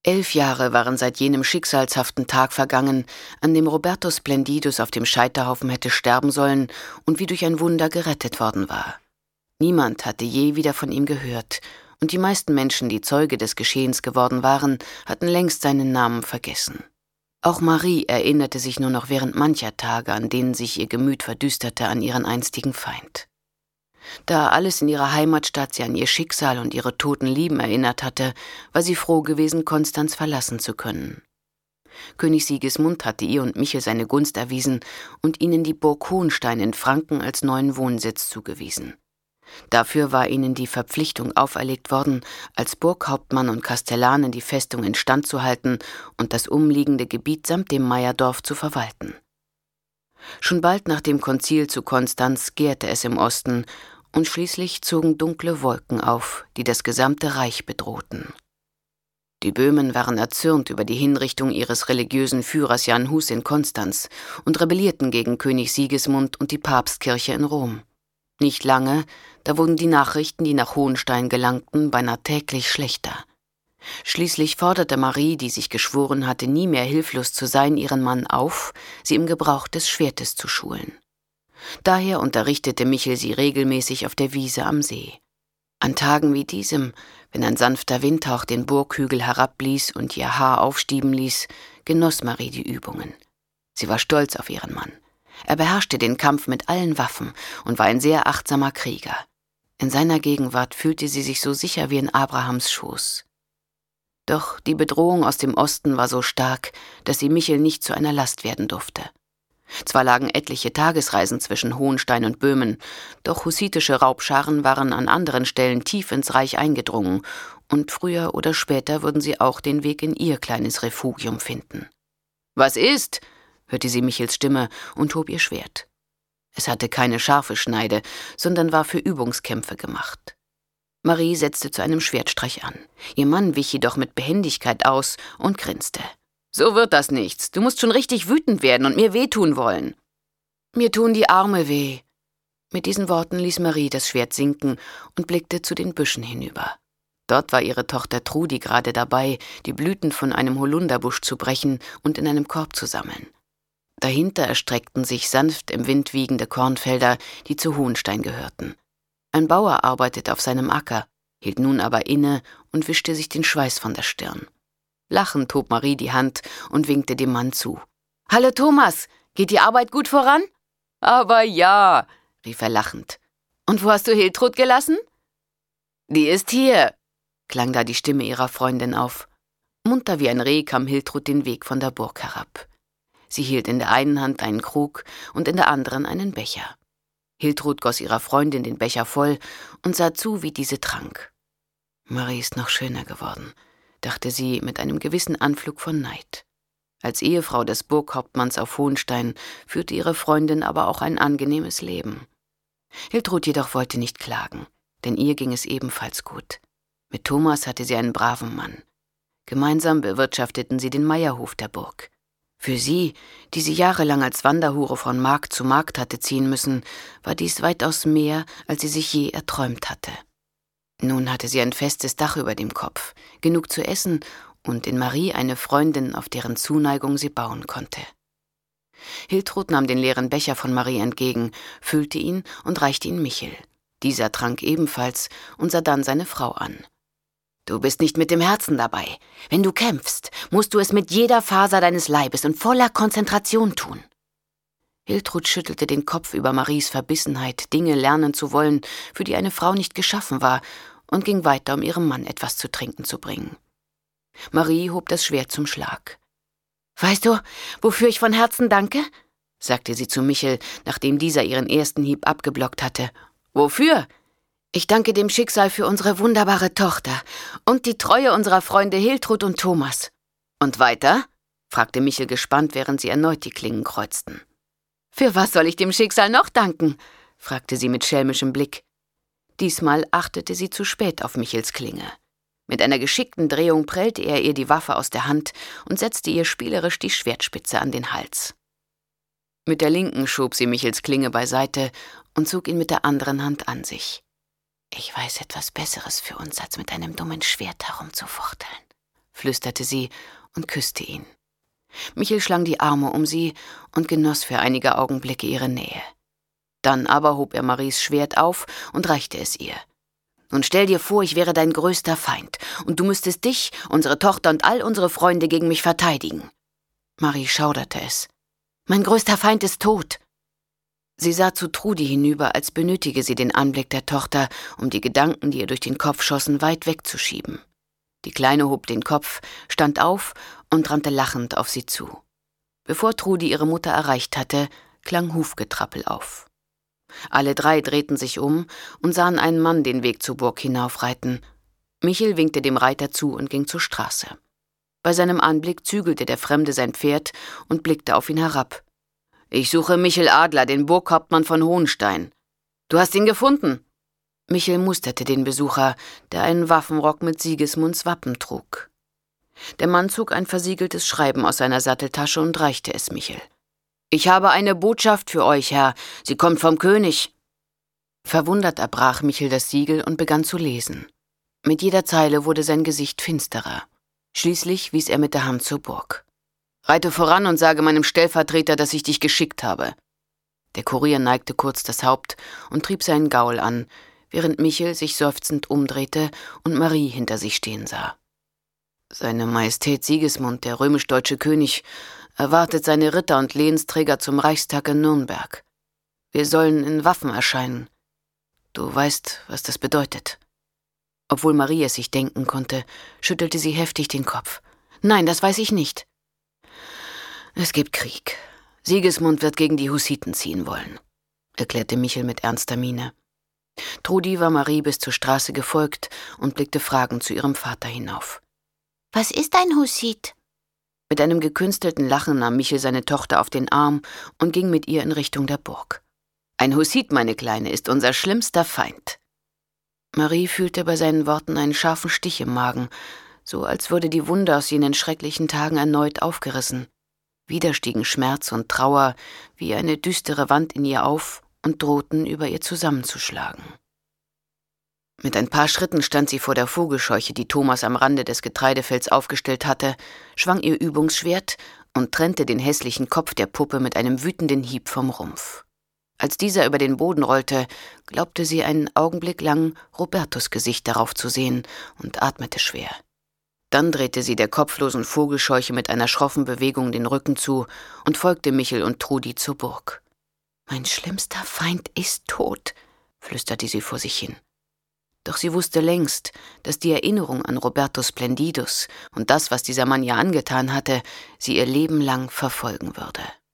11 Jahre waren seit jenem schicksalshaften Tag vergangen, an dem Roberto Splendidus auf dem Scheiterhaufen hätte sterben sollen und wie durch ein Wunder gerettet worden war. Niemand hatte je wieder von ihm gehört, und die meisten Menschen, die Zeuge des Geschehens geworden waren, hatten längst seinen Namen vergessen. Auch Marie erinnerte sich nur noch während mancher Tage, an denen sich ihr Gemüt verdüsterte, an ihren einstigen Feind. Da alles in ihrer Heimatstadt sie an ihr Schicksal und ihre toten Lieben erinnert hatte, war sie froh gewesen, Konstanz verlassen zu können. König Sigismund hatte ihr und Michel seine Gunst erwiesen und ihnen die Burg Hohenstein in Franken als neuen Wohnsitz zugewiesen. Dafür war ihnen die Verpflichtung auferlegt worden, als Burghauptmann und Kastellanen die Festung instand zu halten und das umliegende Gebiet samt dem Meierdorf zu verwalten. Schon bald nach dem Konzil zu Konstanz gärte es im Osten, und schließlich zogen dunkle Wolken auf, die das gesamte Reich bedrohten. Die Böhmen waren erzürnt über die Hinrichtung ihres religiösen Führers Jan Hus in Konstanz und rebellierten gegen König Sigismund und die Papstkirche in Rom. Nicht lange, da wurden die Nachrichten, die nach Hohenstein gelangten, beinahe täglich schlechter. Schließlich forderte Marie, die sich geschworen hatte, nie mehr hilflos zu sein, ihren Mann auf, sie im Gebrauch des Schwertes zu schulen. Daher unterrichtete Michel sie regelmäßig auf der Wiese am See. An Tagen wie diesem, wenn ein sanfter Windhauch den Burghügel herabblies und ihr Haar aufstieben ließ, genoss Marie die Übungen. Sie war stolz auf ihren Mann. Er beherrschte den Kampf mit allen Waffen und war ein sehr achtsamer Krieger. In seiner Gegenwart fühlte sie sich so sicher wie in Abrahams Schoß. Doch die Bedrohung aus dem Osten war so stark, dass sie Michel nicht zu einer Last werden durfte. Zwar lagen etliche Tagesreisen zwischen Hohenstein und Böhmen, doch hussitische Raubscharen waren an anderen Stellen tief ins Reich eingedrungen, und früher oder später würden sie auch den Weg in ihr kleines Refugium finden. »Was ist?« hörte sie Michels Stimme und hob ihr Schwert. Es hatte keine scharfe Schneide, sondern war für Übungskämpfe gemacht. Marie setzte zu einem Schwertstreich an. Ihr Mann wich jedoch mit Behendigkeit aus und grinste. »So wird das nichts. Du musst schon richtig wütend werden und mir wehtun wollen.« »Mir tun die Arme weh.« Mit diesen Worten ließ Marie das Schwert sinken und blickte zu den Büschen hinüber. Dort war ihre Tochter Trudi gerade dabei, die Blüten von einem Holunderbusch zu brechen und in einem Korb zu sammeln. Dahinter erstreckten sich sanft im Wind wiegende Kornfelder, die zu Hohenstein gehörten. Ein Bauer arbeitete auf seinem Acker, hielt nun aber inne und wischte sich den Schweiß von der Stirn. Lachend hob Marie die Hand und winkte dem Mann zu. »Hallo Thomas, geht die Arbeit gut voran?« »Aber ja«, rief er lachend. »Und wo hast du Hiltrud gelassen?« »Die ist hier«, klang da die Stimme ihrer Freundin auf. Munter wie ein Reh kam Hiltrud den Weg von der Burg herab. Sie hielt in der einen Hand einen Krug und in der anderen einen Becher. Hiltrud goss ihrer Freundin den Becher voll und sah zu, wie diese trank. »Marie ist noch schöner geworden«, dachte sie mit einem gewissen Anflug von Neid. Als Ehefrau des Burghauptmanns auf Hohenstein führte ihre Freundin aber auch ein angenehmes Leben. Hiltrud jedoch wollte nicht klagen, denn ihr ging es ebenfalls gut. Mit Thomas hatte sie einen braven Mann. Gemeinsam bewirtschafteten sie den Meierhof der Burg. Für sie, die sie jahrelang als Wanderhure von Markt zu Markt hatte ziehen müssen, war dies weitaus mehr, als sie sich je erträumt hatte. Nun hatte sie ein festes Dach über dem Kopf, genug zu essen und in Marie eine Freundin, auf deren Zuneigung sie bauen konnte. Hiltrud nahm den leeren Becher von Marie entgegen, füllte ihn und reichte ihn Michel. Dieser trank ebenfalls und sah dann seine Frau an. »Du bist nicht mit dem Herzen dabei. Wenn du kämpfst, musst du es mit jeder Faser deines Leibes und voller Konzentration tun.« Hiltrud schüttelte den Kopf über Maries Verbissenheit, Dinge lernen zu wollen, für die eine Frau nicht geschaffen war, und ging weiter, um ihrem Mann etwas zu trinken zu bringen. Marie hob das Schwert zum Schlag. »Weißt du, wofür ich von Herzen danke?« sagte sie zu Michel, nachdem dieser ihren ersten Hieb abgeblockt hatte. »Wofür?« »Ich danke dem Schicksal für unsere wunderbare Tochter und die Treue unserer Freunde Hiltrud und Thomas.« »Und weiter?« fragte Michel gespannt, während sie erneut die Klingen kreuzten. »Für was soll ich dem Schicksal noch danken?« fragte sie mit schelmischem Blick. Diesmal achtete sie zu spät auf Michels Klinge. Mit einer geschickten Drehung prellte er ihr die Waffe aus der Hand und setzte ihr spielerisch die Schwertspitze an den Hals. Mit der linken schob sie Michels Klinge beiseite und zog ihn mit der anderen Hand an sich. »Ich weiß etwas Besseres für uns, als mit einem dummen Schwert herumzufuchteln«, flüsterte sie und küsste ihn. Michel schlang die Arme um sie und genoss für einige Augenblicke ihre Nähe. Dann aber hob er Maries Schwert auf und reichte es ihr. »Nun stell dir vor, ich wäre dein größter Feind, und du müsstest dich, unsere Tochter und all unsere Freunde gegen mich verteidigen.« Marie schauderte es. »Mein größter Feind ist tot.« Sie sah zu Trudi hinüber, als benötige sie den Anblick der Tochter, um die Gedanken, die ihr durch den Kopf schossen, weit wegzuschieben. Die Kleine hob den Kopf, stand auf und rannte lachend auf sie zu. Bevor Trudi ihre Mutter erreicht hatte, klang Hufgetrappel auf. Alle drei drehten sich um und sahen einen Mann den Weg zur Burg hinaufreiten. Michel winkte dem Reiter zu und ging zur Straße. Bei seinem Anblick zügelte der Fremde sein Pferd und blickte auf ihn herab. »Ich suche Michel Adler, den Burghauptmann von Hohenstein. Du hast ihn gefunden?« Michel musterte den Besucher, der einen Waffenrock mit Sigismunds Wappen trug. Der Mann zog ein versiegeltes Schreiben aus seiner Satteltasche und reichte es Michel. »Ich habe eine Botschaft für euch, Herr. Sie kommt vom König.« Verwundert erbrach Michel das Siegel und begann zu lesen. Mit jeder Zeile wurde sein Gesicht finsterer. Schließlich wies er mit der Hand zur Burg. »Reite voran und sage meinem Stellvertreter, dass ich dich geschickt habe.« Der Kurier neigte kurz das Haupt und trieb seinen Gaul an, während Michel sich seufzend umdrehte und Marie hinter sich stehen sah. »Seine Majestät Sigismund, der römisch-deutsche König, erwartet seine Ritter und Lehensträger zum Reichstag in Nürnberg. Wir sollen in Waffen erscheinen. Du weißt, was das bedeutet.« Obwohl Marie es sich denken konnte, schüttelte sie heftig den Kopf. »Nein, das weiß ich nicht.« »Es gibt Krieg. Sigismund wird gegen die Hussiten ziehen wollen«, erklärte Michel mit ernster Miene. Trudi war Marie bis zur Straße gefolgt und blickte fragend zu ihrem Vater hinauf. »Was ist ein Hussit?« Mit einem gekünstelten Lachen nahm Michel seine Tochter auf den Arm und ging mit ihr in Richtung der Burg. »Ein Hussit, meine Kleine, ist unser schlimmster Feind.« Marie fühlte bei seinen Worten einen scharfen Stich im Magen, so als würde die Wunde aus jenen schrecklichen Tagen erneut aufgerissen. Wieder stiegen Schmerz und Trauer wie eine düstere Wand in ihr auf und drohten, über ihr zusammenzuschlagen. Mit ein paar Schritten stand sie vor der Vogelscheuche, die Thomas am Rande des Getreidefelds aufgestellt hatte, schwang ihr Übungsschwert und trennte den hässlichen Kopf der Puppe mit einem wütenden Hieb vom Rumpf. Als dieser über den Boden rollte, glaubte sie einen Augenblick lang Robertus Gesicht darauf zu sehen und atmete schwer. Dann drehte sie der kopflosen Vogelscheuche mit einer schroffen Bewegung den Rücken zu und folgte Michel und Trudi zur Burg. »Mein schlimmster Feind ist tot«, flüsterte sie vor sich hin. Doch sie wusste längst, dass die Erinnerung an Robertus Splendidus und das, was dieser Mann ihr angetan hatte, sie ihr Leben lang verfolgen würde.